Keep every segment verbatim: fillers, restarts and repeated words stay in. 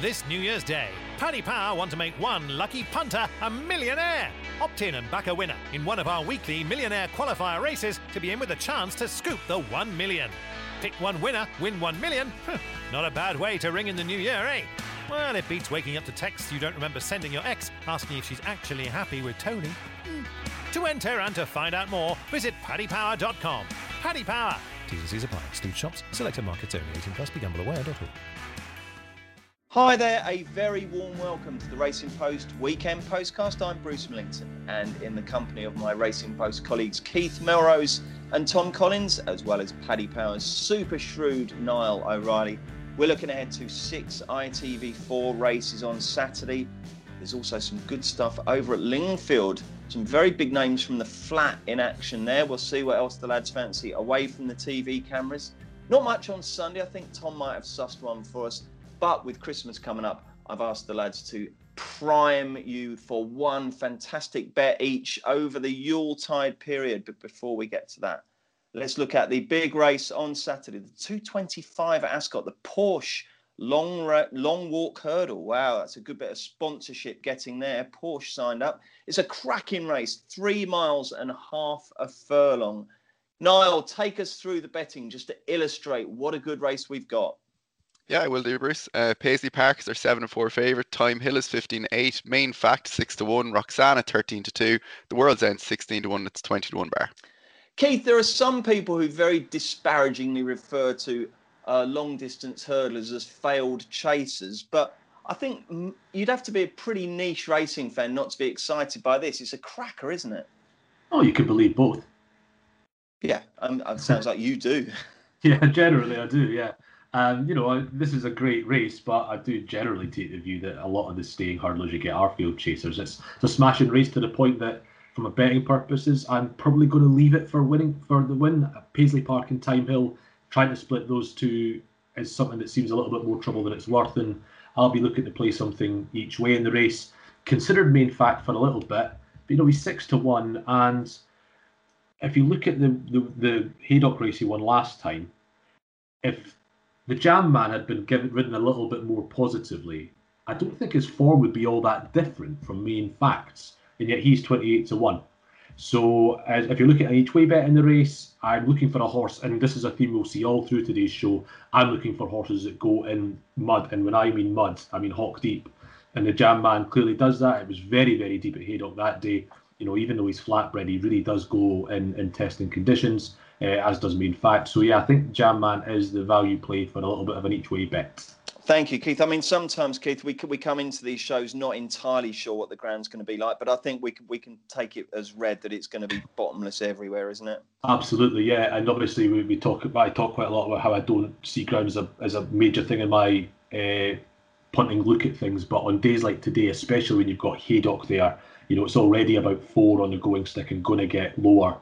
This New Year's Day, Paddy Power want to make one lucky punter a millionaire. Opt in and back a winner in one of our weekly millionaire qualifier races to be in with a chance to scoop the one million. Pick one winner, win one million. Not a bad way to ring in the new year, eh? Well, it beats waking up to texts you don't remember sending your ex asking if she's actually happy with Tony. Mm. To enter and to find out more, visit paddy power dot com. Paddy Power. T's and C's apply. Exclude shops. Selected markets only. eighteen plus. Be gamble aware dot org. Hi there, a very warm welcome to the Racing Post Weekend Postcast. I'm Bruce Millington, and in the company of my Racing Post colleagues Keith Melrose and Tom Collins, as well as Paddy Power's super shrewd Niall O'Reilly, we're looking ahead to six I T V four races on Saturday. There's also some good stuff over at Lingfield. Some very big names from the flat in action there. We'll see what else the lads fancy away from the T V cameras. Not much on Sunday. I think Tom might have sussed one for us. But with Christmas coming up, I've asked the lads to prime you for one fantastic bet each over the Yuletide period. But before we get to that, let's look at the big race on Saturday, the two twenty-five at Ascot, the Porsche long long walk hurdle. Wow, that's a good bit of sponsorship getting there. Porsche signed up. It's a cracking race, three miles and a half a furlong. Niall, take us through the betting just to illustrate what a good race we've got. Yeah, I will do, Bruce. Uh, Paisley Park is their seven and four favourite. Time Hill is fifteen to eight. Main Fact six to one. Roxana thirteen to two. The World's End sixteen to one. It's twenty to one bar. Keith, there are some people who very disparagingly refer to uh, long distance hurdlers as failed chasers, but I think you'd have to be a pretty niche racing fan not to be excited by this. It's a cracker, isn't it? Oh, you could believe both. Yeah, um, it sounds like you do. Yeah, generally I do, yeah. Um, you know, I, this is a great race, but I do generally take the view that a lot of the staying hurdlers you get are field chasers. It's, it's a smashing race to the point that, from a betting purposes, I'm probably going to leave it for winning for the win. Paisley Park and Time Hill, trying to split those two is something that seems a little bit more trouble than it's worth, and I'll be looking to play something each way in the race. Considered Main Fact for a little bit, but you know he's six to one, and if you look at the the, the Haydock race he won last time, if the Jam Man had been given ridden a little bit more positively, I don't think his form would be all that different from Main Facts, and yet he's twenty-eight to one. So uh, if you're looking at an each way bet in the race, I'm looking for a horse, and this is a theme we'll see all through today's show. I'm looking for horses that go in mud, and when I mean mud, I mean hock deep. And the Jam Man clearly does that. It was very, very deep at Haydock that day. You know, even though he's flatbred, he really does go in, in testing conditions. Uh, as does Main Fact. So yeah, I think Jam Man is the value play for a little bit of an each way bet. Thank you, Keith. I mean, sometimes, Keith, we we come into these shows not entirely sure what the ground's going to be like, but I think we can, we can take it as read that it's going to be bottomless everywhere, isn't it? Absolutely, yeah. And obviously, we, we talk I talk quite a lot about how I don't see ground as a as a major thing in my uh, punting look at things. But on days like today, especially when you've got Haydock there, you know, it's already about four on the going stick and going to get lower.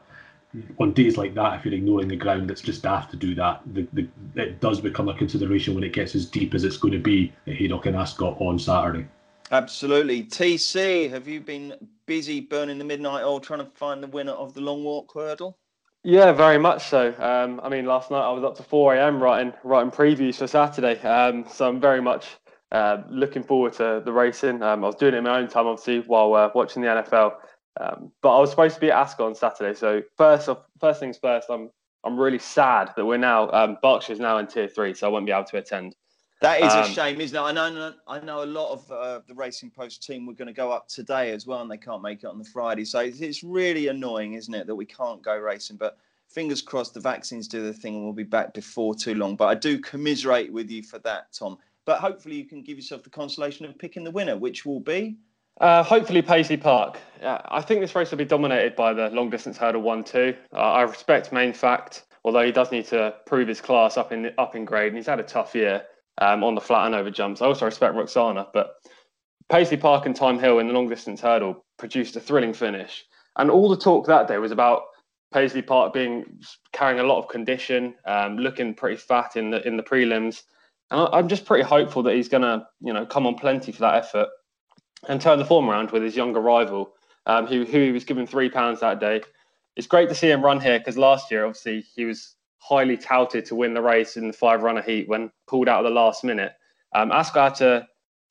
On days like that, if you're ignoring the ground, it's just daft to do that. The, the, it does become a consideration when it gets as deep as it's going to be at Haydock and Ascot on Saturday. Absolutely. T C, have you been busy burning the midnight oil trying to find the winner of the long walk hurdle? Yeah, very much so. Um, I mean, last night I was up to four a.m. writing writing previews for Saturday. Um, so I'm very much uh, looking forward to the racing. Um, I was doing it in my own time, obviously, while uh, watching the N F L. Um, but I was supposed to be at Ascot on Saturday. So first off, first things first, I'm I'm really sad that we're now um, Berkshire's now in tier three, so I won't be able to attend. That is um, a shame, isn't it? I know I know a lot of uh, the Racing Post team were going to go up today as well, and they can't make it on the Friday. So it's, it's really annoying, isn't it, that we can't go racing? But fingers crossed the vaccines do the thing, and we'll be back before too long. But I do commiserate with you for that, Tom. But hopefully you can give yourself the consolation of picking the winner, which will be. Uh, hopefully Paisley Park. Uh, I think this race will be dominated by the long distance hurdle one two. Uh, I respect Main Fact, although he does need to prove his class up in up in grade, and he's had a tough year um, on the flat and over jumps. I also respect Roxana, but Paisley Park and Time Hill in the long distance hurdle produced a thrilling finish. And all the talk that day was about Paisley Park being carrying a lot of condition, um, looking pretty fat in the in the prelims. And I, I'm just pretty hopeful that he's going to, you know, come on plenty for that effort and turn the form around with his younger rival, um, who who he was given three pounds that day. It's great to see him run here because last year, obviously, he was highly touted to win the race in the five runner heat when pulled out at the last minute. Um, Ascot had to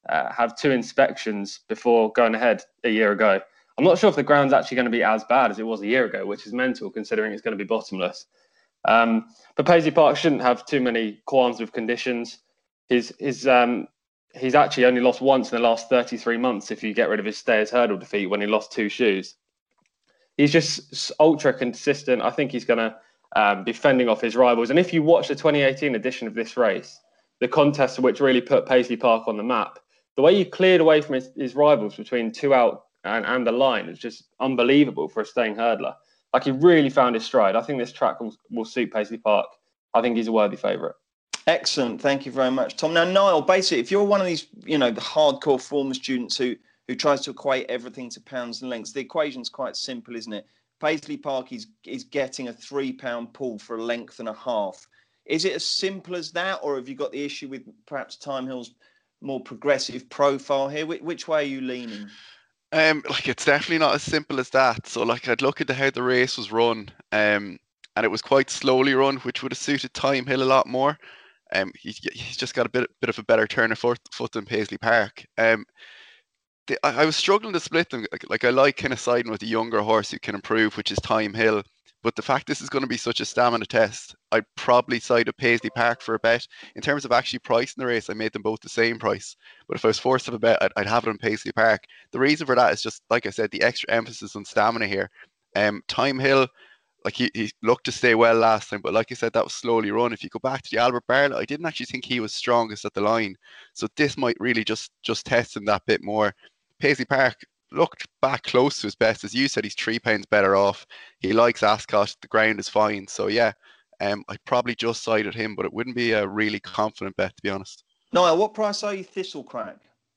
uh, have two inspections before going ahead a year ago. I'm not sure if the ground's actually going to be as bad as it was a year ago, which is mental considering it's going to be bottomless. Um, but Paisley Park shouldn't have too many qualms with conditions. His his um, he's actually only lost once in the last thirty-three months if you get rid of his stayers hurdle defeat when he lost two shoes. He's just ultra consistent. I think he's going to um, be fending off his rivals. And if you watch the twenty eighteen edition of this race, the contest which really put Paisley Park on the map, the way he cleared away from his, his rivals between two out and, and the line is just unbelievable for a staying hurdler. Like, he really found his stride. I think this track will, will suit Paisley Park. I think he's a worthy favourite. Excellent. Thank you very much, Tom. Now, Niall, basically, if you're one of these, you know, the hardcore former students who, who tries to equate everything to pounds and lengths, the equation's quite simple, isn't it? Paisley Park is, is getting a three-pound pull for a length and a half. Is it as simple as that, or have you got the issue with perhaps Thyme Hill's more progressive profile here? Which, which way are you leaning? Um, like, it's definitely not as simple as that. So, like, I'd look at how the race was run, um, and it was quite slowly run, which would have suited Thyme Hill a lot more. Um, he, he's just got a bit, bit of a better turn of foot, foot than Paisley Park. Um, the, I, I was struggling to split them. Like, like, I like kind of siding with the younger horse who can improve, which is Thyme Hill. But the fact this is going to be such a stamina test, I'd probably side with Paisley Park for a bet. In terms of actually pricing the race, I made them both the same price. But if I was forced to have a bet, I'd, I'd have it on Paisley Park. The reason for that is just, like I said, the extra emphasis on stamina here. Um, Thyme Hill, like, he, he looked to stay well last time, but like I said, that was slowly run. If you go back to the Albert Bartlett, I didn't actually think he was strongest at the line. So this might really just, just test him that bit more. Paisley Park looked back close to his best. As you said, he's three pounds better off. He likes Ascot. The ground is fine. So yeah, um, I'd probably just side with him, but it wouldn't be a really confident bet, to be honest. Niall, what price are you Thistlecrack?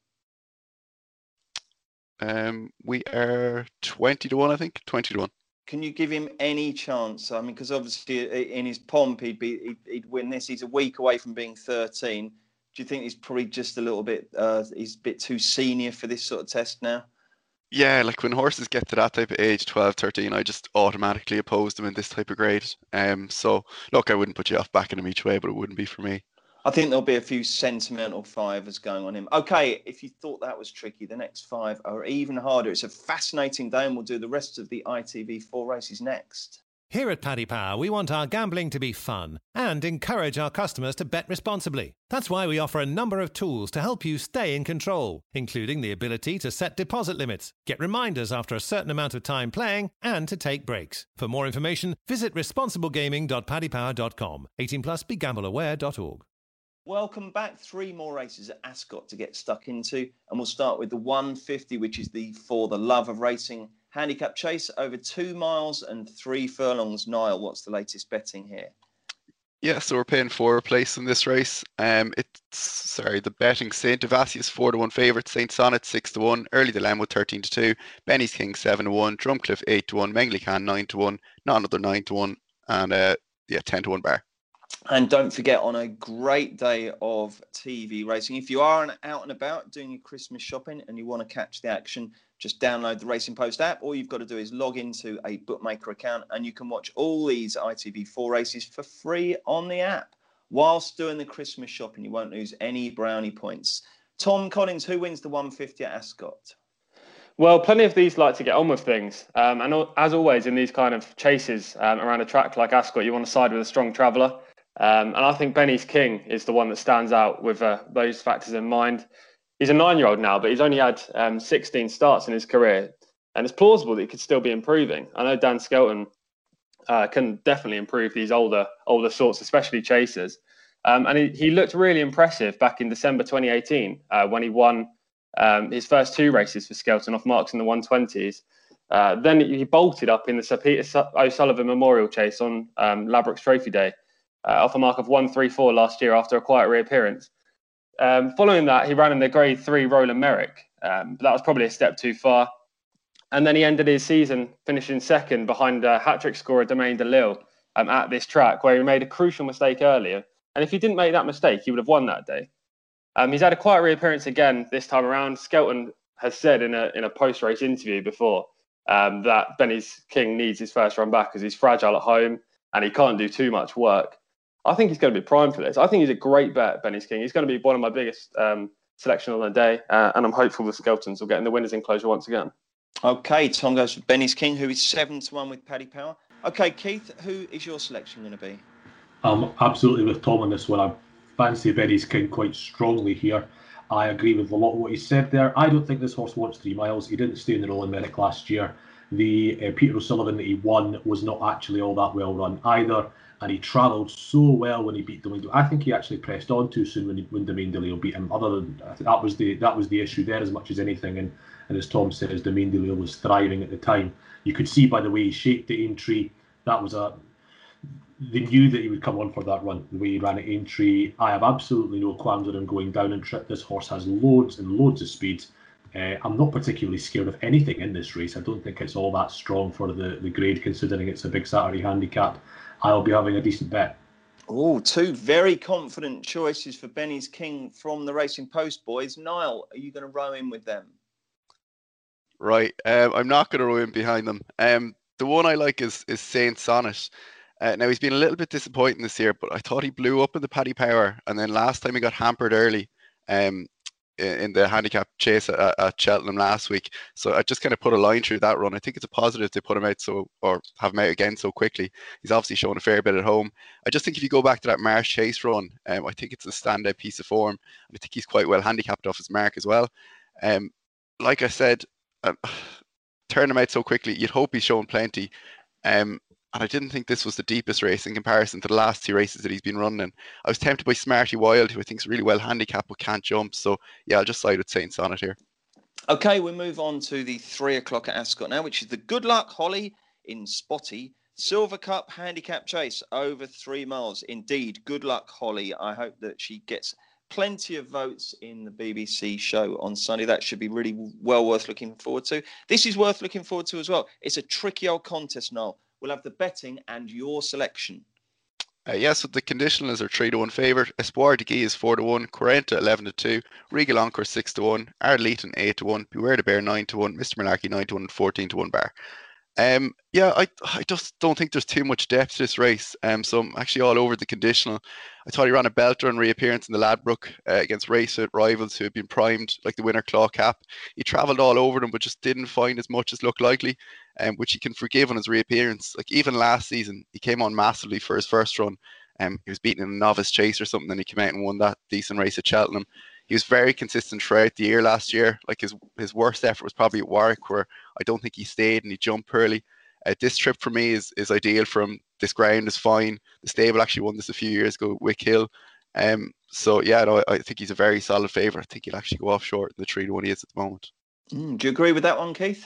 Um, we are twenty to one, I think. twenty to one. Can you give him any chance? I mean, because obviously in his pomp, he'd be he'd, he'd win this. He's a week away from being thirteen. Do you think he's probably just a little bit, uh, he's a bit too senior for this sort of test now? Yeah, like, when horses get to that type of age, twelve, thirteen, I just automatically oppose them in this type of grade. Um, so, look, I wouldn't put you off backing him each way, but it wouldn't be for me. I think there'll be a few sentimental fivers going on him. Okay, if you thought that was tricky, the next five are even harder. It's a fascinating day, and we'll do the rest of the I T V four races next. Here at Paddy Power, we want our gambling to be fun and encourage our customers to bet responsibly. That's why we offer a number of tools to help you stay in control, including the ability to set deposit limits, get reminders after a certain amount of time playing, and to take breaks. For more information, visit responsible gaming dot paddy power dot com. eighteen plus, be gamble aware dot org. Welcome back. Three more races at Ascot to get stuck into, and we'll start with the one fifty, which is the For the Love of Racing handicap chase over two miles and three furlongs. Niall, what's the latest betting here? Yeah, so we're paying for a place in this race. Um, it's sorry, the betting Saint Devasius four to one favourite, Saint Sonnet six to one, Early Dilemma thirteen to two, Benny's King seven to one, Drumcliff eight to one, Mengley Khan nine to one, Not Another nine to one, and uh, yeah, ten to one bar. And don't forget, on a great day of T V racing, if you are out and about doing your Christmas shopping and you want to catch the action, just download the Racing Post app. All you've got to do is log into a bookmaker account and you can watch all these I T V four races for free on the app. Whilst doing the Christmas shopping, you won't lose any brownie points. Tom Collins, who wins the one fifty at Ascot? Well, plenty of these like to get on with things. Um, and as always, in these kind of chases um, around a track like Ascot, you want to side with a strong traveller. Um, and I think Benny's King is the one that stands out with uh, those factors in mind. He's a nine-year-old now, but he's only had um, sixteen starts in his career. And it's plausible that he could still be improving. I know Dan Skelton uh, can definitely improve these older older sorts, especially chasers. Um, and he, he looked really impressive back in December twenty eighteen uh, when he won um, his first two races for Skelton off marks in the one twenties. Uh, then he bolted up in the Sir Peter O'Sullivan Memorial Chase on um, Ladbrokes Trophy Day. Uh, off a mark of one thirty-four last year after a quiet reappearance. Um, following that, he ran in the Grade three Roland Merrick, um, but that was probably a step too far. And then he ended his season finishing second behind uh, hat-trick scorer Domaine de Lille um, at this track, where he made a crucial mistake earlier. And if he didn't make that mistake, he would have won that day. Um, he's had a quiet reappearance again this time around. Skelton has said in a in a post-race interview before um, that Benny's King needs his first run back because he's fragile at home and he can't do too much work. I think he's going to be primed for this. I think he's a great bet, Benny's King. He's going to be one of my biggest um, selection on the day, uh, and I'm hopeful the Skeltons will get in the winners' enclosure once again. Okay, Tom goes for Benny's King, who is seven to one with Paddy Power. Okay, Keith, who is your selection going to be? I'm absolutely with Tom on this one. I fancy Benny's King quite strongly here. I agree with a lot of what he said there. I don't think this horse wants three miles. He didn't stay in the Royal Medic last year. The uh, Peter O'Sullivan that he won was not actually all that well run either, and he travelled so well when he beat Domaine. I think he actually pressed on too soon when, he, when Domaine de Lille beat him. Other than I think that was the that was the issue there as much as anything. And, and as Tom says, Domaine de Lille was thriving at the time. You could see by the way he shaped the Aintree. That was a They knew that he would come on for that run, the way he ran at Aintree. I have absolutely no qualms with him going down and trip. This horse has loads and loads of speed. Uh, I'm not particularly scared of anything in this race. I don't think it's all that strong for the, the grade, considering it's a big Saturday handicap. I'll be having a decent bet. Oh, two very confident choices for Benny's King from the Racing Post, boys. Niall, are you going to row in with them? Right. Um, I'm not going to row in behind them. Um, the one I like is, is Saint Sonnet. Uh, now, he's been a little bit disappointing this year, but I thought he blew up in the Paddy Power. And then last time he got hampered early um, in the handicap chase at, at Cheltenham last week. So I just kind of put a line through that run. I think it's a positive to put him out so, or have him out again so quickly. He's obviously shown a fair bit at home. I just think if you go back to that Marsh Chase run, um, I think it's a standout piece of form. And I think he's quite well handicapped off his mark as well. Um, like I said, um, turn him out so quickly, you'd hope he's shown plenty. Um, And I didn't think this was the deepest race in comparison to the last two races that he's been running. I was tempted by Smarty Wild, who I think is really well handicapped but can't jump. So, yeah, I'll just side with Saint Sonnet here. Okay, we move on to the three o'clock at Ascot now, which is the Good Luck Holly in Spotty Silver Cup Handicap Chase over three miles. Indeed, Good Luck Holly. I hope that she gets plenty of votes in the B B C show on Sunday. That should be really well worth looking forward to. This is worth looking forward to as well. It's a tricky old contest, Noel. We'll have the betting and your selection. Uh, yes, with the conditionals are three to one favourite. Espoir de Guy is four to one. Quarenta eleven to two. Regal Encore six to one. Ardleton eight to one. Beware the Bear nine to one. Mister Malarkey nine to one and fourteen to one bar. Um, yeah, I I just don't think there's too much depth to this race. Um, so I'm actually all over the conditional. I thought he ran a belter on reappearance in the Ladbroke uh, against Racefit rivals who had been primed, like the winner Claw Cap. He travelled all over them, but just didn't find as much as looked likely, um, which he can forgive on his reappearance. Like even last season, he came on massively for his first run. Um, he was beaten in a novice chase or something, and he came out and won that decent race at Cheltenham. He was very consistent throughout the year last year. Like his his worst effort was probably at Warwick, where I don't think he stayed and he jumped early. Uh, this trip for me is is ideal for him. This ground is fine. The stable actually won this a few years ago, Wick Hill. Um, so yeah, no, I, I think he's a very solid favourite. I think he'll actually go off short in the three to one he is at the moment. Mm, do you agree with that one, Keith?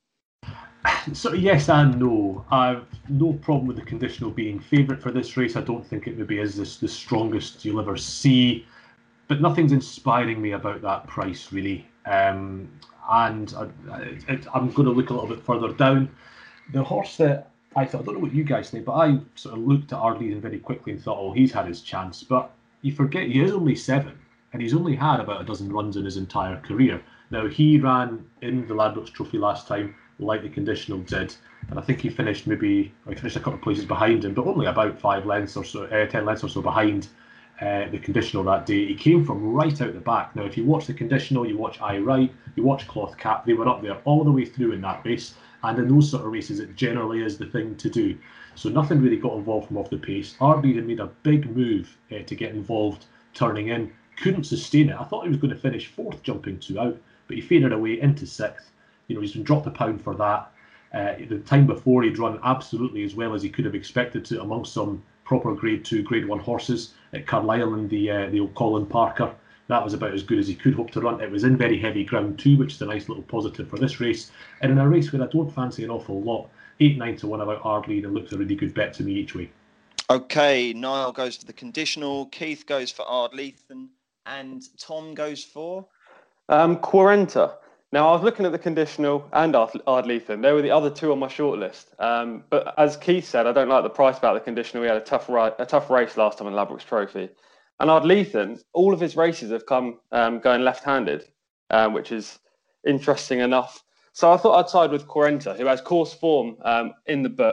So yes and no. I've no problem with the conditional being favourite for this race. I don't think it maybe is this the strongest you'll ever see, but nothing's inspiring me about that price really. Um, and I, it, I'm going to look a little bit further down. The horse that I thought, I don't know what you guys think, but I sort of looked at Ardleton very quickly and thought, oh, he's had his chance. But you forget he is only seven, and he's only had about a dozen runs in his entire career. Now, he ran in the Ladbrokes Trophy last time, like the conditional did, and I think he finished maybe, or he finished a couple of places behind him, but only about five lengths or so, uh, ten lengths or so behind uh, the conditional that day. He came from right out the back. Now, if you watch the conditional, you watch I Right, you watch Cloth Cap, they were up there all the way through in that race. And in those sort of races, it generally is the thing to do. So nothing really got involved from off the pace. Ardleton made a big move uh, to get involved, turning in. Couldn't sustain it. I thought he was going to finish fourth, jumping two out, but he faded away into sixth. You know, he's been dropped a pound for that. Uh, the time before, he'd run absolutely as well as he could have expected to amongst some proper Grade Two, Grade One horses at Carlisle and the uh, the old Colin Parker. That was about as good as he could hope to run. It was in very heavy ground too, which is a nice little positive for this race. And in a race where I don't fancy an awful lot, eight nine to one about Ardleton looks a really good bet to me each way. Okay, Niall goes for the conditional, Keith goes for Ardleton, and Tom goes for? Um, Quarenta. Now, I was looking at the conditional and Ardleton. They were the other two on my shortlist. Um, but as Keith said, I don't like the price about the conditional. We had a tough, ri- a tough race last time in Ladbrokes Trophy. And Ardleton, all of his races have come um, going left-handed, um, which is interesting enough. So I thought I'd side with Quarenta, who has course form um, in the book.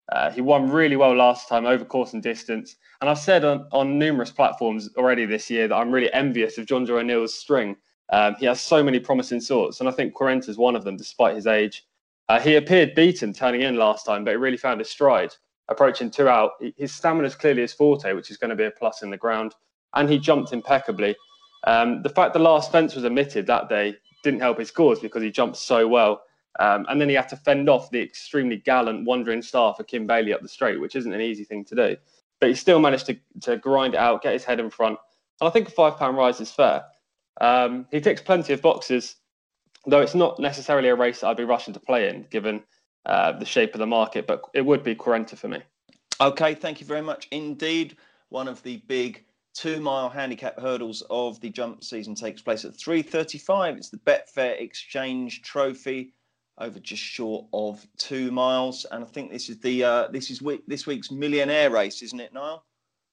Uh, he won really well last time over course and distance. And I've said on, on numerous platforms already this year that I'm really envious of John Joe O'Neill's string. Um, he has so many promising sorts, and I think Quarenta is one of them, despite his age. Uh, he appeared beaten turning in last time, but he really found his stride. Approaching two out, his stamina is clearly his forte, which is going to be a plus in the ground. And he jumped impeccably. Um, the fact the last fence was omitted that day didn't help his cause because he jumped so well. Um, and then he had to fend off the extremely gallant Wandering Star for Kim Bailey up the straight, which isn't an easy thing to do. But he still managed to, to grind it out, get his head in front. And I think a five pound rise is fair. Um, he ticks plenty of boxes, though it's not necessarily a race that I'd be rushing to play in, given uh, the shape of the market. But it would be Quarenta for me. Okay, thank you very much indeed. One of the big two-mile handicap hurdles of the jump season takes place at three thirty-five. It's the Betfair Exchange Trophy, over just short of two miles, and I think this is the uh, this is week, this week's Millionaire race, isn't it, Niall?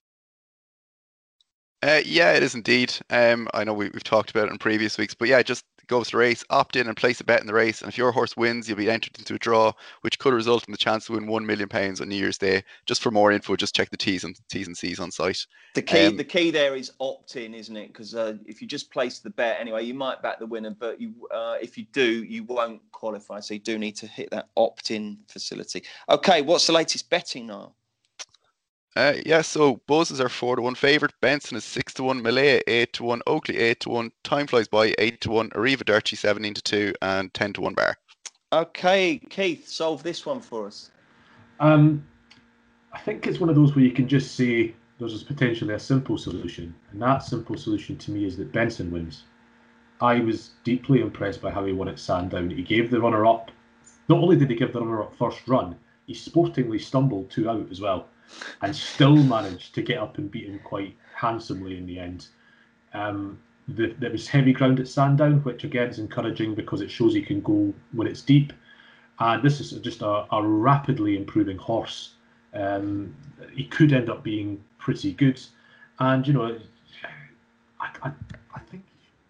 Uh, yeah, it is indeed. Um, I know we, we've talked about it in previous weeks, but yeah, just go to the race, opt in and place a bet in the race, and if your horse wins, you'll be entered into a draw, which could result in the chance to win one million pounds on New Year's Day. Just for more info, just check the T's and T's and C's on site. The key, um, the key there is opt in, isn't it? Because uh, if you just place the bet anyway, you might back the winner, but you, uh, if you do, you won't qualify. So you do need to hit that opt in facility. Okay, what's the latest betting, Niall? Uh, yeah, so Buzz is our four to one favourite. Benson is six to one. Malaya eight to one. Oakley eight to one. Time Flies By eight to one. Arriva Dirty seventeen to two and ten to one bar. Okay, Keith, solve this one for us. Um, I think it's one of those where you can just say there's potentially a simple solution, and that simple solution to me is that Benson wins. I was deeply impressed by how he won at Sandown. He gave the runner up. Not only did he give the runner up first run, he sportingly stumbled two out as well, and still managed to get up and beat him quite handsomely in the end. Um, the, there was heavy ground at Sandown, which again is encouraging because it shows he can go when it's deep. And this is just a, a rapidly improving horse. Um, he could end up being pretty good. And, you know, I, I, I think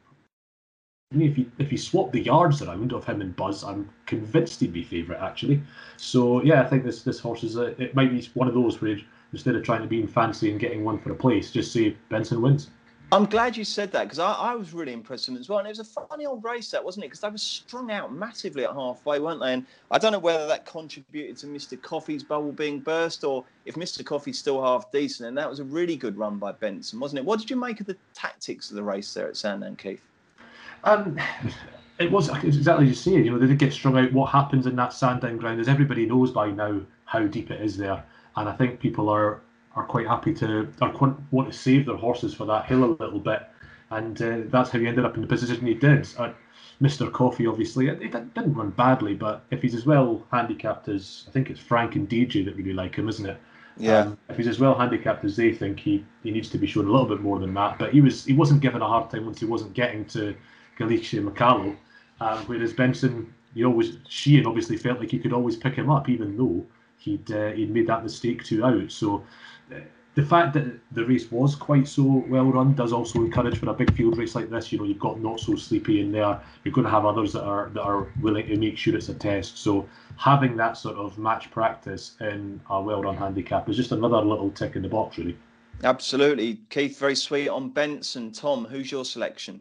if you if you swap the yards around of him and Buzz, I'm convinced he'd be favourite actually. So yeah, I think this this horse is a, it might be one of those where instead of trying to be fancy and getting one for a place, just say Benson wins. I'm glad you said that because I, I was really impressed with him as well. And it was a funny old race, that wasn't it? Because they were strung out massively at halfway, weren't they? And I don't know whether that contributed to Mister Coffey's bubble being burst or if Mister Coffey's still half decent. And that was a really good run by Benson, wasn't it? What did you make of the tactics of the race there at Sandown, Keith? Um, it was exactly as you say. You know, they did get strung out. What happens in that Sandown ground is everybody knows by now how deep it is there, and I think people are are quite happy to or want to save their horses for that hill a little bit, and uh, that's how he ended up in the position he did. Uh, Mister Coffey, obviously, it, it didn't run badly, but if he's as well handicapped as I think it's Frank and D J that really like him, isn't it? Yeah. Um, if he's as well handicapped as they think, he he needs to be shown a little bit more than that. But he was he wasn't given a hard time once he wasn't getting to Galicia Macallo, um, whereas Benson, you always Sheehan obviously felt like he could always pick him up, even though he'd uh, he'd made that mistake two out. So uh, the fact that the race was quite so well run does also encourage for a big field race like this. You know, you've got Not So Sleepy in there. You're going to have others that are that are willing to make sure it's a test. So having that sort of match practice in a well-run handicap is just another little tick in the box, really. Absolutely, Keith. Very sweet on Benson. Tom, who's your selection?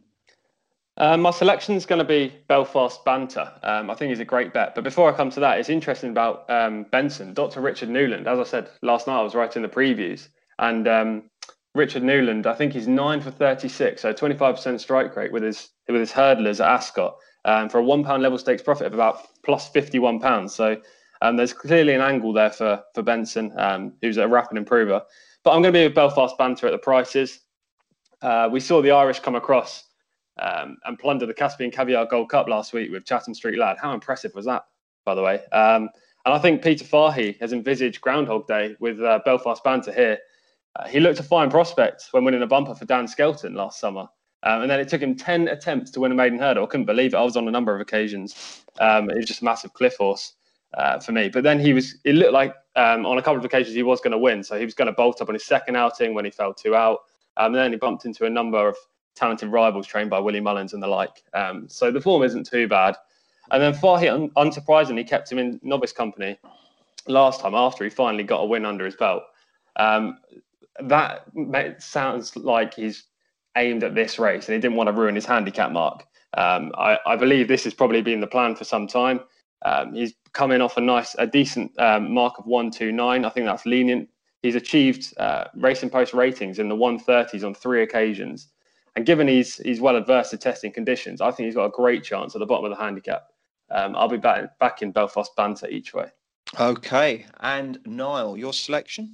Um, my selection is going to be Belfast Banter. Um, I think he's a great bet. But before I come to that, it's interesting about um, Benson. Doctor Richard Newland, as I said last night, I was writing the previews. And um, Richard Newland, I think he's nine for thirty-six, so twenty-five percent strike rate with his with his hurdlers at Ascot um, for a one pound level stakes profit of about plus fifty-one pounds. So um, there's clearly an angle there for, for Benson, um, who's a rapid improver. But I'm going to be with Belfast Banter at the prices. Uh, we saw the Irish come across Um, and plunder the Caspian Caviar Gold Cup last week with Chatham Street Lad. How impressive was that, by the way? Um, and I think Peter Fahey has envisaged Groundhog Day with uh, Belfast Banter here. Uh, he looked a fine prospect when winning a bumper for Dan Skelton last summer. Um, and then it took him ten attempts to win a maiden hurdle. I couldn't believe it. I was on a number of occasions. Um, it was just a massive cliff horse uh, for me. But then he was, it looked like um, on a couple of occasions he was going to win. So he was going to bolt up on his second outing when he fell two out. Um, and then he bumped into a number of talented rivals trained by Willie Mullins and the like. Um, so the form isn't too bad. And then Fahey, un- unsurprisingly, kept him in novice company last time after he finally got a win under his belt. Um, that sounds like he's aimed at this race and he didn't want to ruin his handicap mark. Um, I, I believe this has probably been the plan for some time. Um, he's coming off a nice, a decent um, mark of one two nine. I think that's lenient. He's achieved uh, Racing Post ratings in the one thirties on three occasions. And given he's he's well adverse to testing conditions, I think he's got a great chance at the bottom of the handicap. Um, I'll be back, back in Belfast Banter each way. Okay. And Niall, your selection?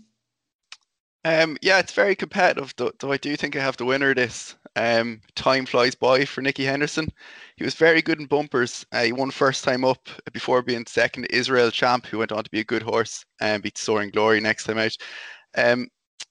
Um, yeah, it's very competitive, though, though I do think I have the winner of this. Um, time flies by for Nicky Henderson. He was very good in bumpers. Uh, he won first time up before being second to Israel Champ, who went on to be a good horse and beat Soaring Glory next time out. Um,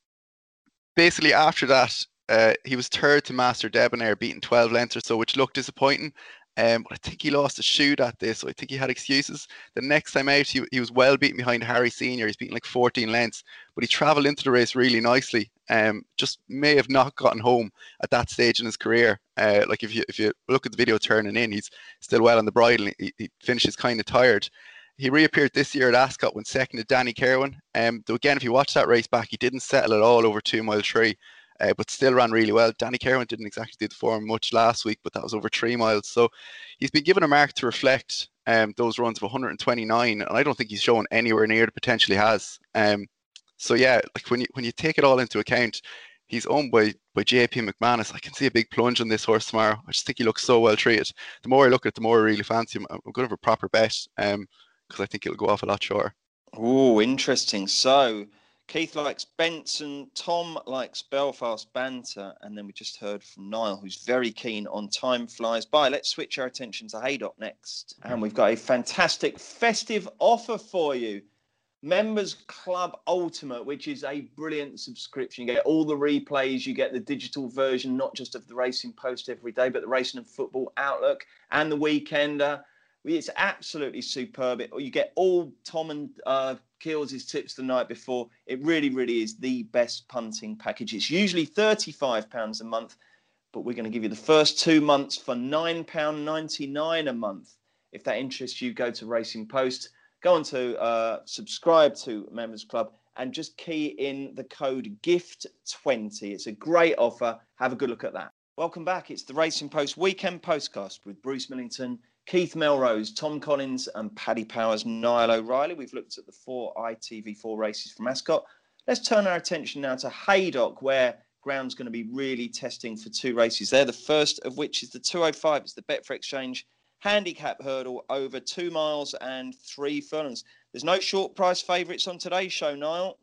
basically, after that, uh, he was third to Master Debonair, beating twelve lengths or so, which looked disappointing. Um, but I think he lost a shoot at this, so I think he had excuses. The next time out, he, he was well beaten behind Harry Senior. He's beaten like fourteen lengths, but he travelled into the race really nicely. Um, just may have not gotten home at that stage in his career. Uh, like if you if you look at the video turning in, he's still well on the bridle. He, he finishes kind of tired. He reappeared this year at Ascot when second to Danny Kerwin. Um, though again, if you watch that race back, he didn't settle at all over two mile three. Uh, but still ran really well. Danny Kerwin didn't exactly do the form much last week, but that was over three miles. So he's been given a mark to reflect um, those runs of one twenty-nine, and I don't think he's shown anywhere near the potential he has. Um, so yeah, like when you when you take it all into account, he's owned by by J P McManus. I can see a big plunge on this horse tomorrow. I just think he looks so well treated. The more I look at it, the more I really fancy him. I'm going to have a proper bet um, because I think it'll go off a lot shorter. Oh, interesting. So Keith likes Benson, Tom likes Belfast Banter, and then we just heard from Niall, who's very keen on Time Flies By. Let's switch our attention to Haydock next. And we've got a fantastic festive offer for you. Members Club Ultimate, which is a brilliant subscription. You get all the replays, you get the digital version, not just of the Racing Post every day, but the Racing and Football Outlook and the Weekender. It's absolutely superb. It, you get all Tom and uh, Keels' tips the night before. It really, really is the best punting package. It's usually thirty-five pounds a month, but we're going to give you the first two months for nine pounds ninety-nine a month. If that interests you, go to Racing Post, go on to uh, subscribe to Members Club and just key in the code gift twenty. It's a great offer. Have a good look at that. Welcome back. It's the Racing Post Weekend Postcast with Bruce Millington, Keith Melrose, Tom Collins and Paddy Powers, Niall O'Reilly. We've looked at the four I T V four races from Ascot. Let's turn our attention now to Haydock, where ground's going to be really testing for two races there. The first of which is the two oh five. It's the Betfair Exchange handicap hurdle over two miles and three furlongs. There's no short price favourites on today's show, Niall.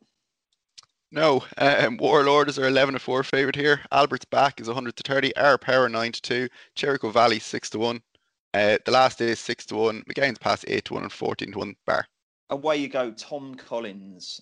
No, um, Warlord is our eleven to four favourite here. Albert's Back is one hundred to thirty. Our Power nine to two. Jericho Valley six to one. Uh, the last day is six to one. McGain's Pass eight to one and fourteen to one bar. Away you go, Tom Collins.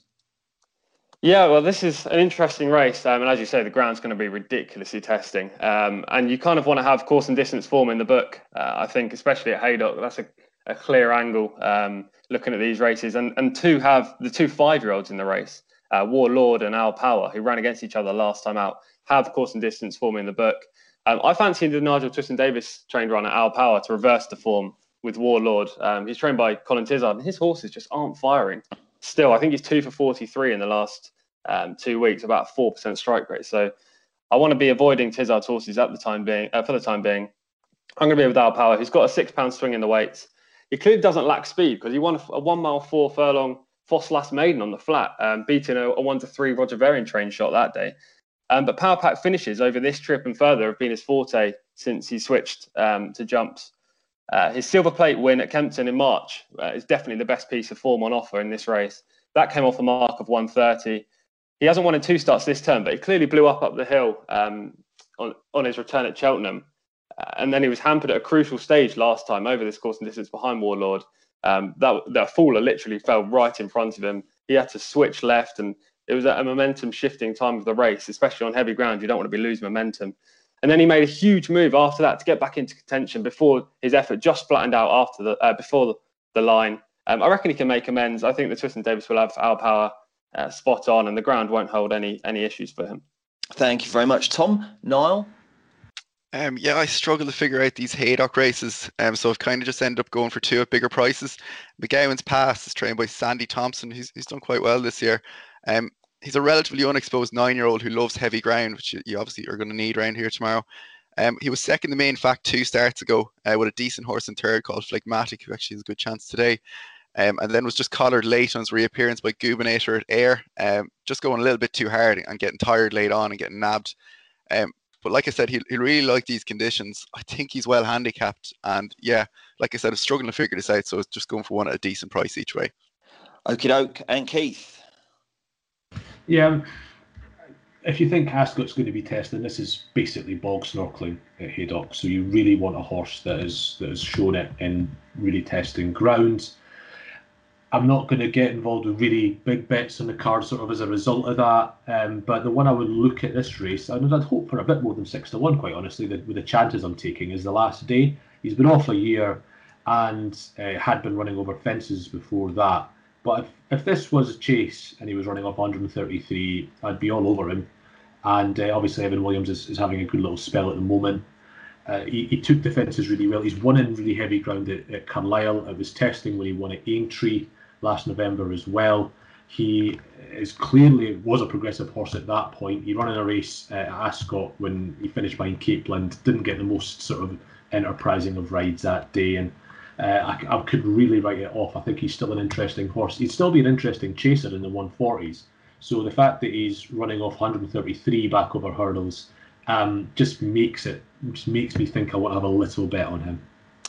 Yeah, well, this is an interesting race. Um, and as you say, the ground's going to be ridiculously testing. Um, and you kind of want to have course and distance form in the book. Uh, I think, especially at Haydock, that's a, a clear angle um, looking at these races. And, and two have the two five-year-olds in the race, uh, Warlord and Al Power, who ran against each other last time out, have course and distance form in the book. Um, I fancy the Nigel Twiston-Davies trained runner Al Power to reverse the form with Warlord. Um, he's trained by Colin Tizard, and his horses just aren't firing. Still, I think he's two for forty-three in the last um, two weeks, about a four percent strike rate. So I want to be avoiding Tizard's horses at the time being. Uh, for the time being, I'm going to be with Al Power, who's got a six-pound swing in the weights. He clearly doesn't lack speed because he won a, a one-mile four furlong Foss Last Maiden on the flat, um, beating a, a one to three Roger Varian train shot that day. Um, but Power Pack finishes over this trip and further have been his forte since he switched um, to jumps. Uh, his Silver Plate win at Kempton in March uh, is definitely the best piece of form on offer in this race. That came off a mark of one thirty. He hasn't won in two starts this term, but he clearly blew up up the hill um, on, on his return at Cheltenham. Uh, and then he was hampered at a crucial stage last time over this course and distance behind Warlord. Um, that, that faller literally fell right in front of him. He had to switch left, and it was at a momentum shifting time of the race, especially on heavy ground. You don't want to be losing momentum. And then he made a huge move after that to get back into contention before his effort just flattened out after the uh, before the, the line. Um, I reckon he can make amends. I think the Twiston-Davies will have Al Power uh, spot on, and the ground won't hold any any issues for him. Thank you very much, Tom. Niall? Um, yeah, I struggle to figure out these Haydock races, um, so I've kind of just ended up going for two at bigger prices. McGowan's Pass is trained by Sandy Thompson. He's he's done quite well this year. Um, he's a relatively unexposed nine-year-old who loves heavy ground, which you, you obviously are going to need around here tomorrow. Um, he was second the main fact two starts ago uh, with a decent horse in third called Phlegmatic, who actually has a good chance today. Um, and then was just collared late on his reappearance by Gubinator at Ayr, um, just going a little bit too hard and getting tired late on and getting nabbed. Um, but like I said, he he really liked these conditions. I think he's well handicapped, and yeah, like I said, I'm struggling to figure this out, so it's just going for one at a decent price each way. Okie doke. And Keith? Yeah, if you think Ascot's going to be testing, this is basically bog snorkeling at Haydock. So you really want a horse that is that has shown it in really testing grounds. I'm not going to get involved with really big bets on the card sort of as a result of that. Um, but the one I would look at this race, and I'd hope for a bit more than six to one, quite honestly, the, with the chances I'm taking, is The Last Day. He's been off a year and uh, had been running over fences before that. But if, if this was a chase and he was running off one thirty-three, I'd be all over him. And uh, obviously Evan Williams is, is having a good little spell at the moment. Uh, he, he took the fences really well. He's won in really heavy ground at, at Carlisle. It was testing when he won at Aintree last November as well. He is clearly was a progressive horse at that point. He ran in a race uh, at Ascot when he finished behind Capeland, didn't get the most sort of enterprising of rides that day, and uh, I, I could really write it off. I think he's still an interesting horse. He'd still be an interesting chaser in the one forties. So the fact that he's running off one thirty-three back over hurdles um, just makes it just makes me think I want to have a little bet on him.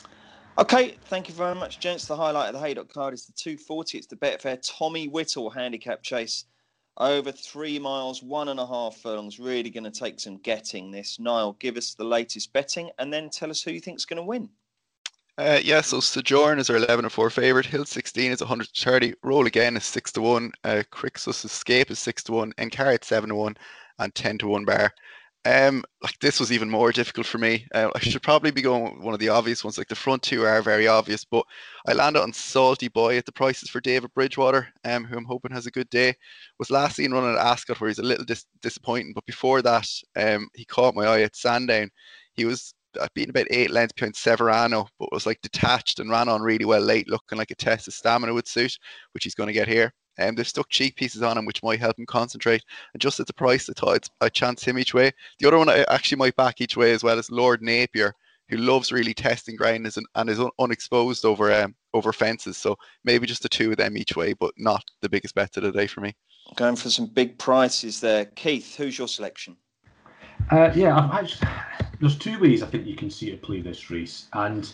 Okay, thank you very much, gents. The highlight of the Haydock card is the two forty. It's the Betfair Tommy Whittle handicap chase. Over three miles, one and a half furlongs. Really going to take some getting this. Niall, give us the latest betting and then tell us who you think's going to win. Uh, yeah, so Sojourn is our eleven to four favourite. Hill sixteen is one hundred thirty. Roll Again is six to one. Uh, Crixus Escape is six to one. Encarate seven to one. And ten to one bar. Um, like this was even more difficult for me. Uh, I should probably be going with one of the obvious ones. Like the front two are very obvious, but I landed on Salty Boy at the prices for David Bridgewater, um, who I'm hoping has a good day. Was last seen running at Ascot, where he's a little dis- disappointing, but before that, um, he caught my eye at Sandown. He was uh, beaten about eight lengths behind Severano, but was like detached and ran on really well late, looking like a test of stamina would suit, which he's going to get here. And um, they've stuck cheek pieces on him, which might help him concentrate. And just at the price, I thought I'd, I'd chance him each way. The other one I actually might back each way as well is Lord Napier, who loves really testing ground and is un- unexposed over um, over fences. So maybe just the two of them each way, but not the biggest bet of the day for me. Going for some big prices there. Keith, who's your selection? Uh, yeah, I've actually, there's two ways I think you can see it play this race. And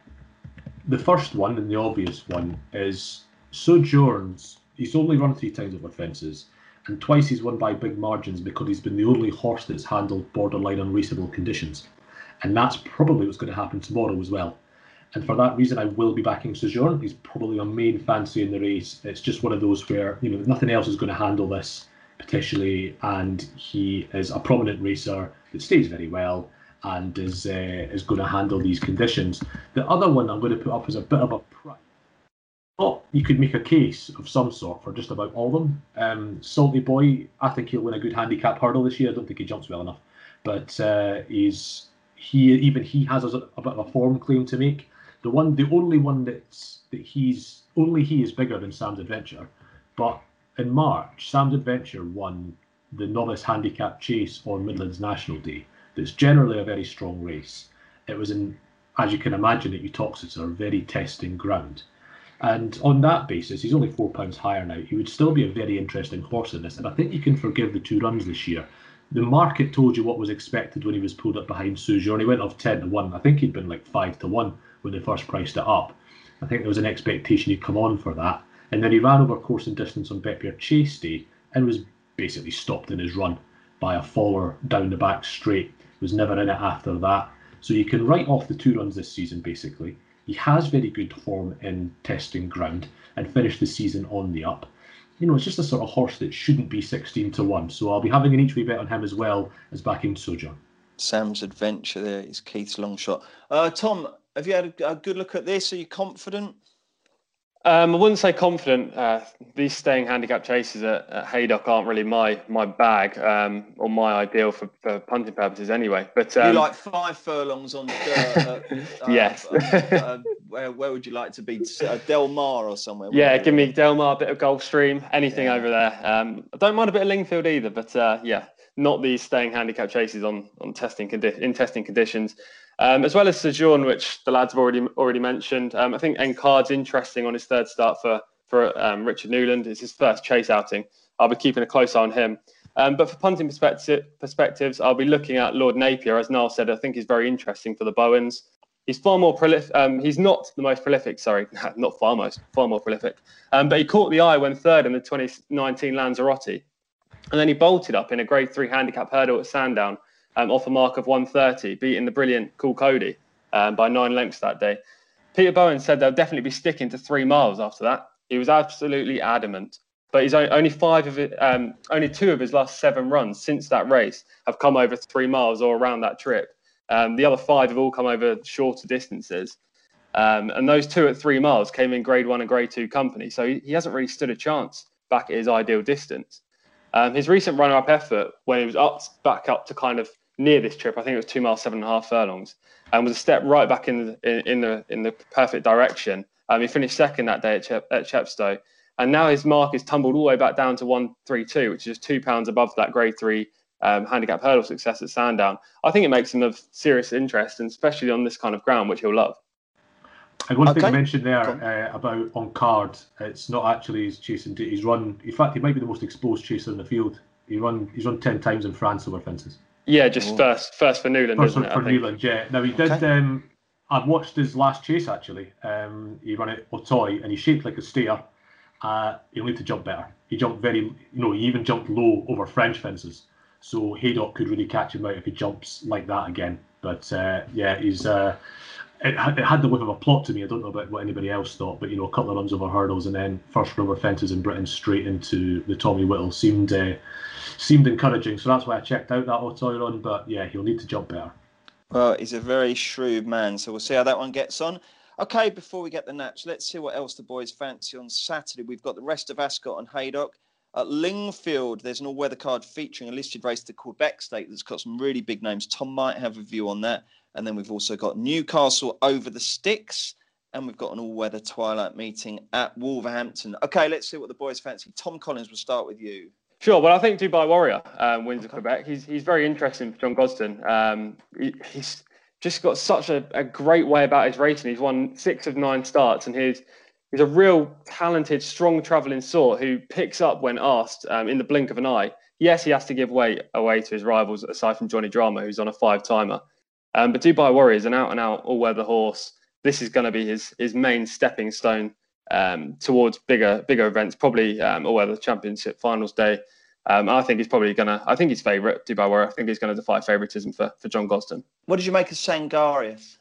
the first one, and the obvious one, is Sojourn's. He's only run three times over fences, and twice he's won by big margins because he's been the only horse that's handled borderline unraceable conditions. And that's probably what's going to happen tomorrow as well. And for that reason, I will be backing Sojourn. He's probably my main fancy in the race. It's just one of those where, you know, nothing else is going to handle this potentially, and he is a prominent racer that stays very well and is uh, is going to handle these conditions. The other one I'm going to put up as a bit of a price. Oh, you could make a case of some sort for just about all of them. Um, Salty Boy, I think he'll win a good handicap hurdle this year. I don't think he jumps well enough, but uh, he's he even he has a, a bit of a form claim to make. The one, the only one that's that he's only he is bigger than Sam's Adventure, but in March, Sam's Adventure won the novice handicap chase on Midlands National Day. That's generally a very strong race. It was in, as you can imagine, at Uttoxeter, very testing ground. And on that basis, he's only four pounds higher now. He would still be a very interesting horse in this. And I think you can forgive the two runs this year. The market told you what was expected when he was pulled up behind Sojourn. He went off ten to one. I think he'd been like five to one when they first priced it up. I think there was an expectation he'd come on for that. And then he ran over course and distance on Betfair Chase Day and was basically stopped in his run by a faller down the back straight. Was never in it after that. So you can write off the two runs this season, basically. He has very good form in testing ground and finished the season on the up. You know, it's just a sort of horse that shouldn't be sixteen to one. So I'll be having an each way bet on him as well as backing Sojourn. Sam's Adventure there is Keith's long shot. Uh, Tom, have you had a, a good look at this? Are you confident? Um, I wouldn't say confident. Uh, these staying handicap chases at, at Haydock aren't really my my bag um, or my ideal for, for punting purposes anyway. But um, you like five furlongs on dirt? Uh, yes. Uh, uh, where where would you like to be? Uh, Del Mar or somewhere? Yeah, give me Del Mar, a bit of Gulfstream, anything Yeah. over there. Um, I don't mind a bit of Lingfield either, but uh, yeah, not these staying handicap chases on on testing condi- in testing conditions. Um, as well as Sojourn, which the lads have already already mentioned. Um, I think Encard's interesting on his third start for for um, Richard Newland. It's his first chase outing. I'll be keeping a close eye on him. Um, but for punting perspective, perspectives, I'll be looking at Lord Napier. As Niall said, I think he's very interesting for the Bowens. He's far more prolific. Um, he's not the most prolific. Sorry, not far most, far more prolific. Um, but he caught the eye when third in the twenty nineteen Lanzarote, and then he bolted up in a Grade Three handicap hurdle at Sandown. Um, off a mark of one thirty, beating the brilliant Cool Cody um, by nine lengths that day. Peter Bowen said they'll definitely be sticking to three miles after that. He was absolutely adamant. But he's only five of it, um, only two of his last seven runs since that race have come over three miles or around that trip. Um, the other five have all come over shorter distances. Um, and those two at three miles came in Grade One and Grade Two company. So he, he hasn't really stood a chance back at his ideal distance. Um, his recent runner-up effort, when he was up back up to kind of near this trip, I think it was two miles, seven and a half furlongs, and was a step right back in the in, in the in the perfect direction. Um, he finished second that day at, Chep, at Chepstow, and now his mark is tumbled all the way back down to one thirty-two, which is just two pounds above that Grade Three um, handicap hurdle success at Sandown. I think it makes him of serious interest, and especially on this kind of ground, which he'll love. And one Okay. thing I mentioned there uh, about on card, it's not actually his chasing. He's run. In fact, he might be the most exposed chaser in the field. He run. He's run ten times in France over fences. Yeah, just Ooh. first first for Newland, First isn't for, it? for I think. Newland, yeah. Now he did. Okay. Um, I've watched his last chase actually. Um, he ran at Auteuil and he shaped like a stayer. Uh, he'll need to jump better. He jumped very, you know, he even jumped low over French fences. So Haydock could really catch him out if he jumps like that again. But uh, yeah, he's. Uh, it, it had the whiff of a plot to me. I don't know about what anybody else thought, but you know, a couple of runs over hurdles and then first run over fences in Britain straight into the Tommy Whittle seemed uh, seemed encouraging. So that's why I checked out that Auteuil run. But yeah, he'll need to jump better. Well, he's a very shrewd man, so we'll see how that one gets on. Okay, before we get the Nats, let's see what else the boys fancy on Saturday. We've got the rest of Ascot and Haydock. At Lingfield, there's an all-weather card featuring a listed race, the Quebec State, that's got some really big names. Tom might have a view on that. And then we've also got Newcastle over the Sticks. And we've got an all-weather twilight meeting at Wolverhampton. Okay, let's see what the boys fancy. Tom Collins, we'll start with you. Sure. Well, I think Dubai Warrior um, wins at Quebec. He's he's very interesting for John Gosden. Um, he, he's just got such a, a great way about his racing. He's won six of nine starts, and he's he's a real talented, strong travelling sort who picks up when asked um, in the blink of an eye. Yes, he has to give way away to his rivals, aside from Johnny Drama, who's on a five-timer. Um, but Dubai Warrior is an out-and-out all-weather horse. This is going to be his his main stepping stone um, towards bigger bigger events, probably um, all-weather championship finals day. Um, I think he's probably going to, I think he's favourite, Dubai Warrior. I think he's going to defy favouritism for, for John Gosden. What did you make of Sangarius?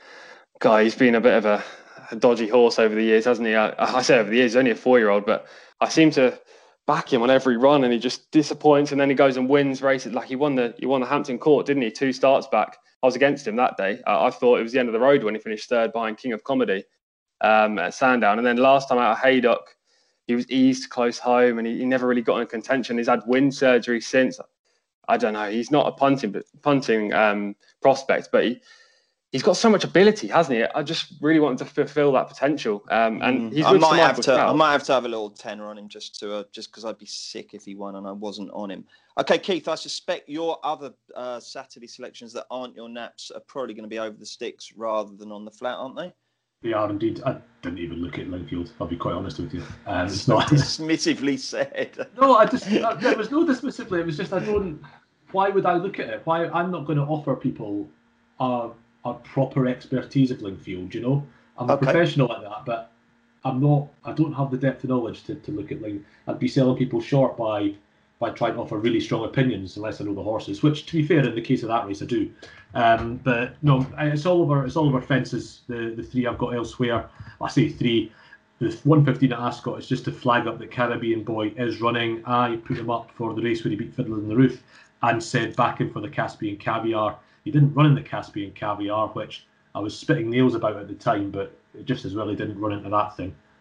Guy, he's been a bit of a, a dodgy horse over the years, hasn't he? I, I say over the years, he's only a four-year-old, but I seem to back him on every run, and he just disappoints, and then he goes and wins races. Like he won the he won the Hampton Court, didn't he? Two starts back. I was against him that day. Uh, I thought it was the end of the road when he finished third behind King of Comedy um, at Sandown. And then last time out at Haydock, he was eased close home, and he, he never really got in contention. He's had wind surgery since. I don't know. He's not a punting punting um, prospect, but he he's got so much ability, hasn't he? I just really want him to fulfil that potential. Um, and he's I with might Sir have Michael to. Trout. I might have to have a little tenner on him just to uh, just because I'd be sick if he won and I wasn't on him. Okay, Keith. I suspect your other uh, Saturday selections that aren't your naps are probably going to be over the sticks rather than on the flat, aren't they? They are indeed. I didn't even look at Lingfield. I'll be quite honest with you. Um, it's not dismissively said. No, I just uh, there was no dismissively. It was just I don't. Why would I look at it? Why I'm not going to offer people a a proper expertise of Lingfield. You know, I'm a Okay. professional at that, but I'm not. I don't have the depth of knowledge to, to look at Ling. I'd be selling people short by by trying to offer really strong opinions unless I know the horses. Which, to be fair, in the case of that race, I do. Um, but no, it's all over. It's all over fences. The the three I've got elsewhere. I say three. The one fifteen at Ascot is just to flag up that Caribbean Boy is running. I put him up for the race where he beat Fiddler in the Roof and said back in for the Caspian Caviar. He didn't run in the Caspian Caviar, which I was spitting nails about at the time, but just as well he didn't run into that thing.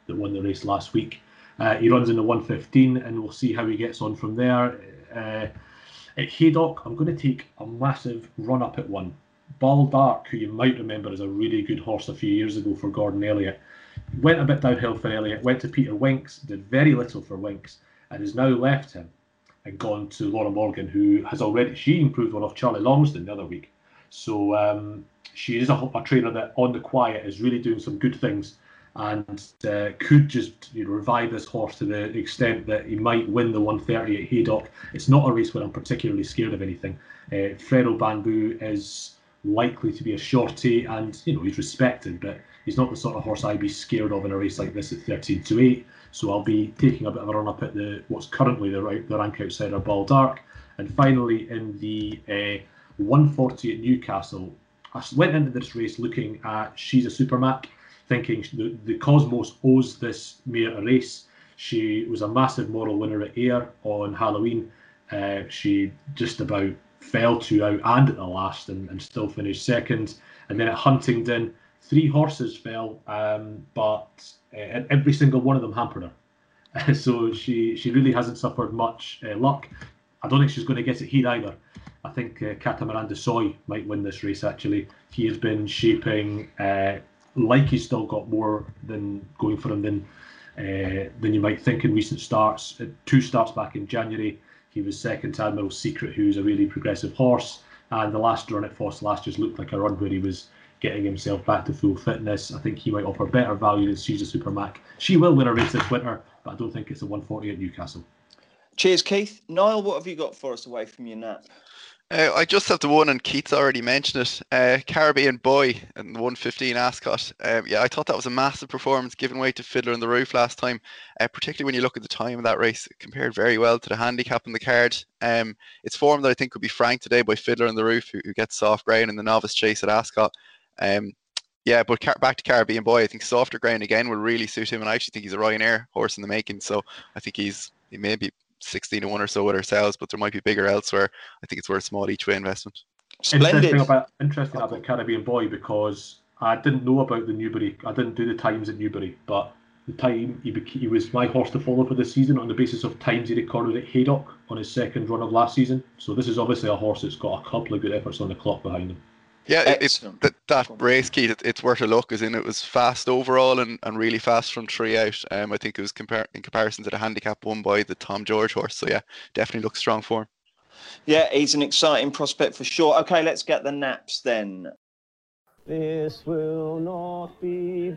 that won the race last week. Uh, he runs in the one fifteen, and we'll see how he gets on from there. Uh, at Haydock, I'm going to take a massive run up at one. Baldark, who you might remember as a really good horse a few years ago for Gordon Elliott, went a bit downhill for Elliott, went to Peter Winks, did very little for Winks, and has now left him and gone to Laura Morgan, who has already, she improved one off Charlie Longston the other week. So um, she is a, a trainer that on the quiet is really doing some good things, and uh, could just you know, revive this horse to the extent that he might win the one thirty at Haydock. It's not a race where I'm particularly scared of anything. Uh, Fredo Bamboo is likely to be a shorty, and you know he's respected, but he's not the sort of horse I'd be scared of in a race like this at thirteen to eight. So I'll be taking a bit of a run up at the what's currently the, the rank outsider Baldark. And finally in the uh, one forty at Newcastle, I went into this race looking at She's a Supermac, thinking the, the Cosmos owes this mare a race. She was a massive moral winner at Ayr on Halloween. Uh, she just about fell two out and at the last, and, and still finished second. And then at Huntingdon, three horses fell, um, but uh, every single one of them hampered her. So she she really hasn't suffered much uh, luck. I don't think she's going to get it here either. I think uh, Catamaran de Soy might win this race, actually. He has been shaping uh, like he's still got more than going for him than, uh, than you might think in recent starts. Uh, two starts back in January. He was second to Admiral Secret, who's a really progressive horse. And the last run at Foss last just looked like a run where he was getting himself back to full fitness. I think he might offer better value than She's a Supermac. She will win a race this winter, but I don't think it's a one forty at Newcastle. Cheers, Keith. Niall, what have you got for us away from your nap? Uh, I just have the one, and Keith's already mentioned it. Uh, Caribbean Boy and the one fifteen Ascot. Um, yeah, I thought that was a massive performance, giving way to Fiddler on the Roof last time. Uh, particularly when you look at the time of that race, it compared very well to the handicap in the card. Um, it's form that I think could be franked today by Fiddler on the Roof, who, who gets soft ground in the novice chase at Ascot. Um, yeah, but car- back to Caribbean Boy, I think softer ground again will really suit him, and I actually think he's a Ryanair horse in the making. So I think he's he may be sixteen to one or so with ourselves, but there might be bigger elsewhere. I think it's worth a small each way investment. Splendid. Interesting about interesting about Caribbean Boy, because I didn't know about the Newbury. I didn't do the times at Newbury, but the time he, beca- he was my horse to follow for this season on the basis of times he recorded at Haydock on his second run of last season. So this is obviously a horse that's got a couple of good efforts on the clock behind him. Yeah, it, it's that, that race, Keith, it, it's worth a look, as in it was fast overall and, and really fast from three out. Um, I think it was compar- in comparison to the handicap won by the Tom George horse. So yeah, definitely looks strong form. Yeah, he's an exciting prospect for sure. Okay, let's get the naps then. This will not be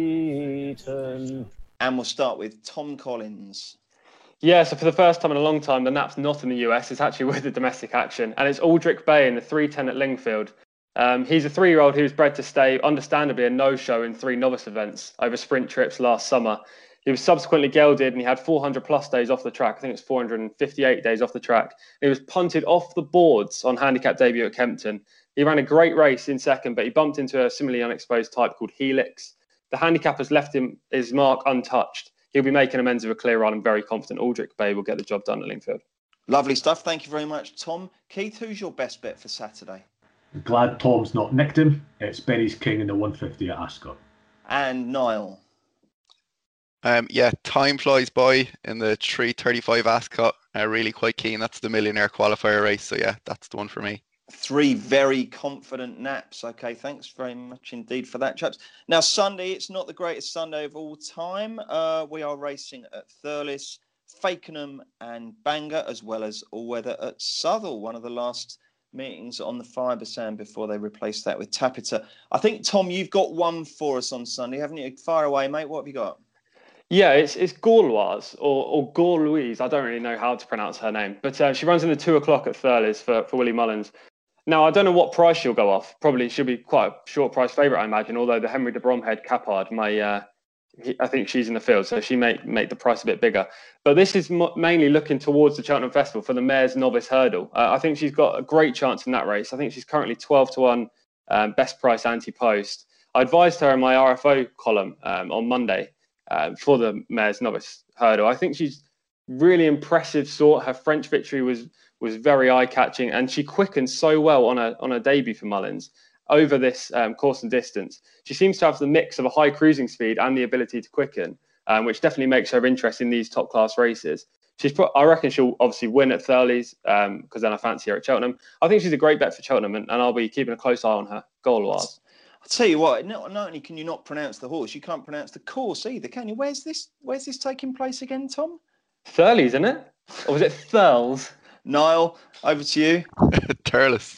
beaten. And we'll start with Tom Collins. Yeah, so for the first time in a long time, the nap's not in the U S. It's actually with the domestic action. And it's Aldrich Bay in the three ten at Lingfield. Um, he's a three-year-old who was bred to stay, understandably, a no-show in three novice events over sprint trips last summer. He was subsequently gelded, and he had four hundred plus days off the track. I think it's four hundred fifty-eight days off the track. He was punted off the boards on handicap debut at Kempton. He ran a great race in second, but he bumped into a similarly unexposed type called Helix. The handicap has left him his mark untouched. He'll be making amends with a clear run. I'm very confident Aldrich Bay will get the job done at Lingfield. Lovely stuff. Thank you very much, Tom. Keith, who's your best bet for Saturday? Glad Tom's not nicked him. It's Berry's King in the one fifty at Ascot. And Niall. Um, yeah, Time Flies By in the three thirty-five Ascot. Uh, really quite keen. That's the Millionaire qualifier race. So yeah, that's the one for me. Three very confident naps. Okay, thanks very much indeed for that, chaps. Now, Sunday, it's not the greatest Sunday of all time. Uh, we are racing at Thurles, Fakenham and Bangor, as well as all weather at Southall, one of the last meetings on the fibre sand before they replace that with Tapita. I think, Tom, you've got one for us on Sunday, haven't you? Fire away, mate. What have you got? Yeah, it's it's Gauloise or, or Gauloise. I don't really know how to pronounce her name, but uh, she runs in the two o'clock at Thurles for, for Willie Mullins. Now, I don't know what price she'll go off. Probably she'll be quite a short price favourite, I imagine, although the Henry de Bromhead Capard may, uh, he, I think she's in the field, so she may make the price a bit bigger. But this is m- mainly looking towards the Cheltenham Festival for the Mare's Novice Hurdle. Uh, I think she's got a great chance in that race. I think she's currently twelve to one, um, best price anti-post. I advised her in my R F O column um, on Monday um, for the Mare's Novice Hurdle. I think she's really impressive sort. Her French victory was was very eye-catching, and she quickened so well on a on a debut for Mullins over this um, course and distance. She seems to have the mix of a high cruising speed and the ability to quicken. um, which definitely makes her interested in these top class races. She's, pro- I reckon she'll obviously win at Thurley's because um, then I fancy her at Cheltenham. I think she's a great bet for Cheltenham, and, and I'll be keeping a close eye on her. Gauloise. I'll tell you what, not, not only can you not pronounce the horse, you can't pronounce the course either, can you? Where's this Where's this taking place again, Tom? Thurley's, isn't it? Or was it Thurles? Niall, over to you. Turles.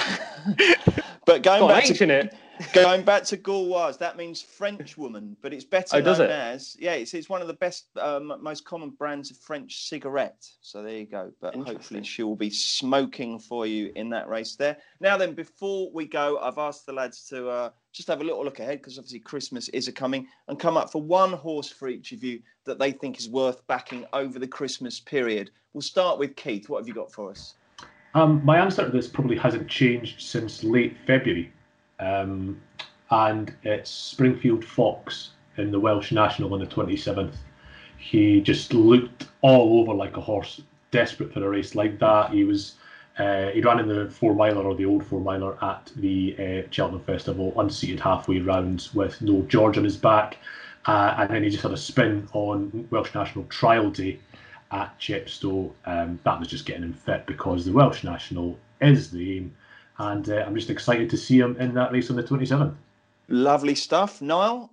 But going Got back an H to in it. going back to Gauloise, that means French woman, but it's better Oh, does known it? as yeah, it's it's one of the best, um, most common brands of French cigarette. So there you go. But hopefully she will be smoking for you in that race there. Now then, before we go, I've asked the lads to uh, just have a little look ahead because obviously Christmas is a coming, and come up for one horse for each of you that they think is worth backing over the Christmas period. We'll start with Keith. What have you got for us? Um, my answer to this probably hasn't changed since late February, um, and it's Springfield Fox in the Welsh National on the twenty-seventh. He just looked all over like a horse, desperate for a race like that. He was uh, he ran in the four miler or the old four miler at the uh, Cheltenham Festival, unseated halfway round with no George on his back, uh, and then he just had a spin on Welsh National Trial Day at Chepstow. Um, that was just getting him fit because the Welsh National is the aim, and uh, I'm just excited to see him in that race on the twenty-seventh. Lovely stuff. Niall?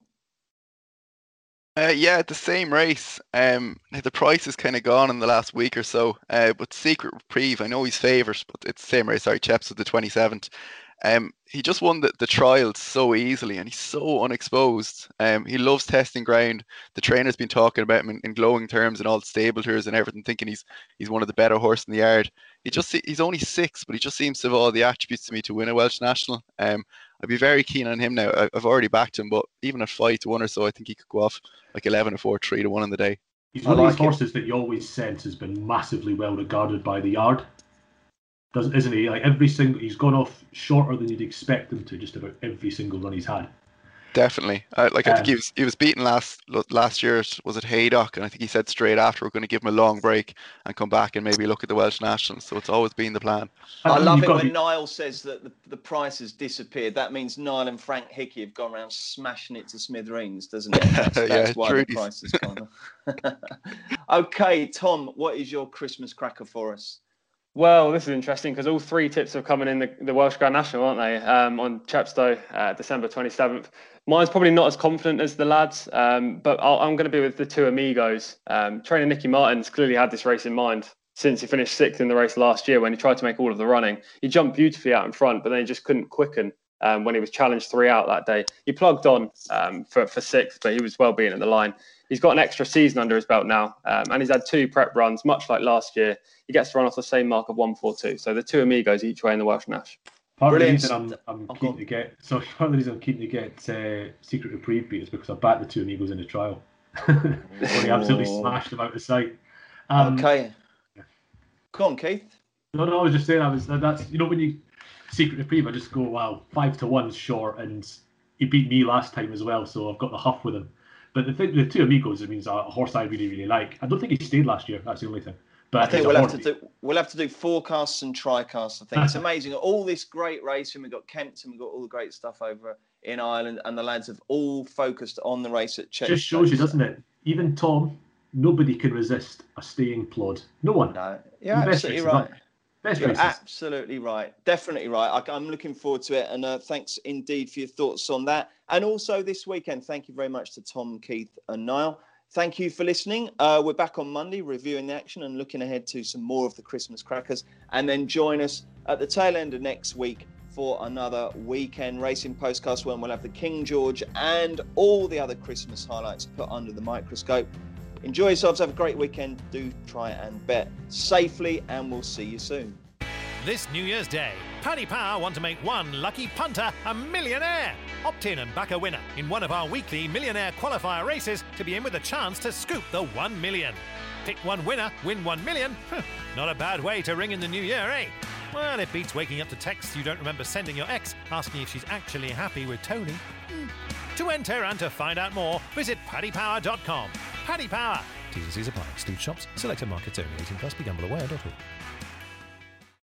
Uh, yeah, the same race. Um, the price is kind of gone in the last week or so. Uh, but Secret Reprieve, I know he's favourite, but it's the same race. Sorry, Chepstow the twenty-seventh. Um, he just won the, the trials so easily, and he's so unexposed. Um, he loves testing ground. The trainer's been talking about him in, in glowing terms and all the stable tours and everything, thinking he's he's one of the better horses in the yard. He just he's only six, but he just seems to have all the attributes to me to win a Welsh National. Um, I'd be very keen on him now. I, I've already backed him, but even at five to one or so, I think he could go off like eleven to four, three to one on the day. He's one of these horses that you always sense has been massively well regarded by the yard, doesn't isn't he? Like every single, he's gone off shorter than you'd expect him to just about every single run he's had. Definitely. Uh, like I Um, think he was he was beaten last last year. Was it Haydock? And I think he said straight after we're going to give him a long break and come back and maybe look at the Welsh Nationals. So it's always been the plan. I And love you've it got when to be- Niall says that the, the price has disappeared. That means Niall and Frank Hickey have gone around smashing it to smithereens, doesn't it? That's, that's Yeah, why truly. the price has gone up. Okay, Tom, what is your Christmas cracker for us? Well, this is interesting because all three tips are coming in the, the Welsh Grand National, aren't they? Um, on Chepstow, uh, December twenty-seventh. Mine's probably not as confident as the lads, um, but I'll, I'm going to be with the two amigos. Um, trainer Nicky Martin's clearly had this race in mind since he finished sixth in the race last year when he tried to make all of the running. He jumped beautifully out in front, but then he just couldn't quicken um, when he was challenged three out that day. He plugged on um, for, for sixth, but he was well beaten at the line. He's got an extra season under his belt now, um, and he's had two prep runs, much like last year. He gets to run off the same mark of one forty-two. So the two amigos each way in the Welsh Nash. Part Brilliant. of the reason I'm, I'm Oh, go keen on. to get so part of the reason I'm keen to get uh, Secret Reprieve beat is because I backed the two amigos in the trial. When he absolutely Oh. smashed them out of sight. Um, Okay. Come on, Keith. No, no, I was just saying I was that's you know when you Secret Reprieve, I just go wow five to one's short, and he beat me last time as well, so I've got the huff with him. But the thing, the two amigos, it means a horse I really really like. I don't think he stayed last year. That's the only thing. But I think he's a we'll have to horse- do we'll have to do forecasts and tricasts. I think it's amazing. All this great racing. We've got Kempton, we've got all the great stuff over in Ireland, and the lads have all focused on the race at Chepstow. Just shows you, doesn't it? Even Tom, nobody can resist a staying plod. No one. No, you're The best absolutely races, right. aren't they? Best You're races. absolutely right. Definitely right. I, I'm looking forward to it. And uh, thanks indeed for your thoughts on that. And also this weekend, thank you very much to Tom, Keith and Niall. Thank you for listening. Uh, we're back on Monday reviewing the action and looking ahead to some more of the Christmas crackers. And then join us at the tail end of next week for another weekend racing postcast when we'll have the King George and all the other Christmas highlights put under the microscope. Enjoy yourselves. Have a great weekend. Do try and bet safely, and we'll see you soon. This New Year's Day, Paddy Power want to make one lucky punter a millionaire. Opt in and back a winner in one of our weekly millionaire qualifier races to be in with a chance to scoop the one million. Pick one winner, win one million. Not a bad way to ring in the new year, eh? Well, it beats waking up to texts you don't remember sending your ex asking if she's actually happy with Tony. Hmm. To enter and to find out more, visit paddy power dot com. Paddy Power. T's and C's apply. Exclude shops. Selected markets only. eighteen plus. Be gamble aware dot org.